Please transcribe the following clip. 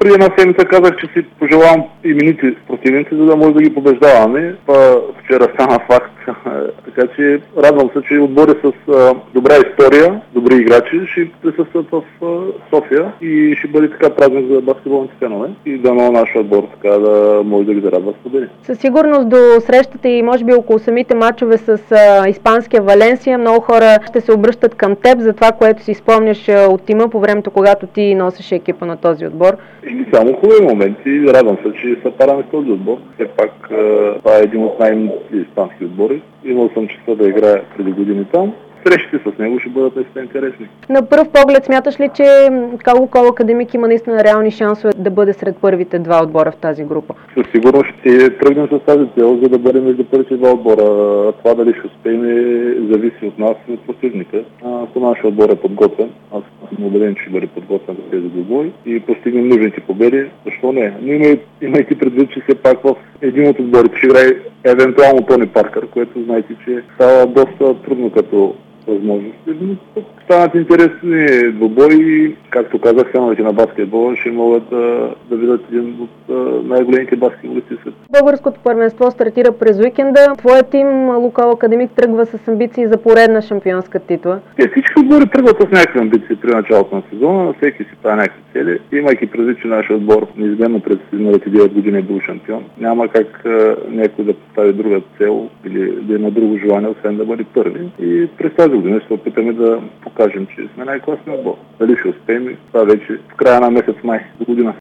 преди една седмица казах, че си пожелавам именити противници, за да може да ги побеждаваме. Това вчера стана факт. Така че радвам се, че отбори с добра история, добри играчи ще присъстват в София и ще бъде така празник за баскетболните фенове. И дано нашия отбор така да може да ги зарадва с победи. Със сигурност до срещата и може би около самите мачове с испанския Валенсия много хора ще се обръщат към теб за това, което си спомняш от тима по времето, когато ти носеше екипа на този отбор. И само хубави моменти. Радвам се, че са параме с този отбор. Все пак това е един от най-милите испански отбори. Имал съм честа да играя преди години там. Срещите с него ще бъдат наистина интересни. На пръв поглед смяташ ли, че Лукол Академик има наистина реални шансове да бъде сред първите два отбора в тази група? Със сигурност ще тръгнем с тази цел, за да бъдем между първите два отбора. Това дали ще успеем зависи от нас и от противника. Ако нашия отбор е подготвен, аз съм убеден, че ще бъде подготвен за тези двубои и постигнем нужните победи, защо не? Но имайки предвид, че все пак в един от отборите ще играе евентуално Тони Паркър, което знаете, че става доста трудно като възможности. Станат интересни двубои и, както казах, феновете на баскетбола ще могат да видят един от най-големите баскетболисти в света. Българското първенство стартира през уикенда. Твоят тим Лукол Академик тръгва с амбиции за поредна шампионска титла. Всички отбори тръгват с някакви амбиции при началото на сезона, всеки си прави някакви цели. Имайки предвид, че нашия отбор неизменно през изминалите 9 години е бил шампион, няма как някой да постави друга цел или да има друго желание, освен да бъде първи. И през тази година ще се опитаме да покажем, че сме най-класният отбор. Дали ще успеем, това вече в края на месец май до година.